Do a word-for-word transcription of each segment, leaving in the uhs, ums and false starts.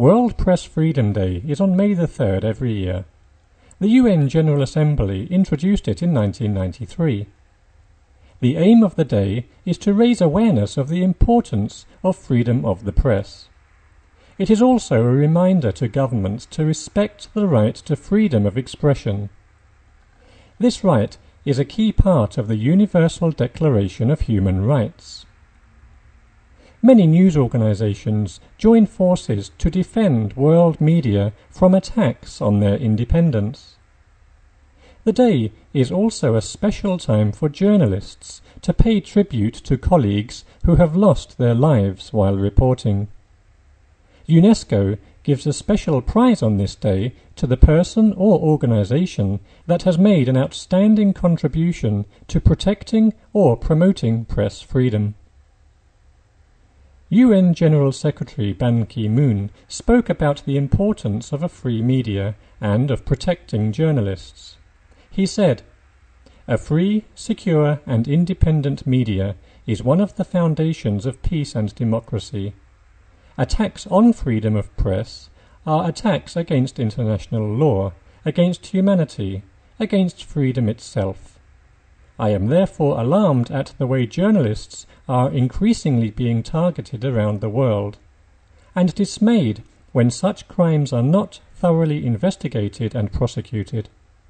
World Press Freedom Day is on May the third every year. The U N General Assembly introduced it in nineteen ninety-three. The aim of the day is to raise awareness of the importance of freedom of the press. It is also a reminder to governments to respect the right to freedom of expression. This right is a key part of the Universal Declaration of Human Rights. Many news organizations join forces to defend world media from attacks on their independence. The day is also a special time for journalists to pay tribute to colleagues who have lost their lives while reporting. UNESCO gives a special prize on this day to the person or organization that has made an outstanding contribution to protecting or promoting press freedom. U N General Secretary Ban Ki-moon spoke about the importance of a free media and of protecting journalists. He said, "A free, secure and independent media is one of the foundations of peace and democracy. Attacks on freedom of press are attacks against international law, against humanity, against freedom itself. I am therefore alarmed at the way journalists are increasingly being targeted around the world, and dismayed when such crimes are not thoroughly investigated and prosecuted."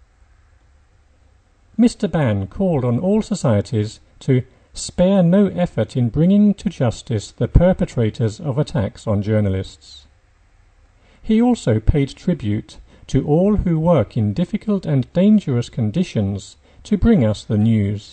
Mister Ban called on all societies to spare no effort in bringing to justice the perpetrators of attacks on journalists. He also paid tribute to all who work in difficult and dangerous conditions to bring us the news.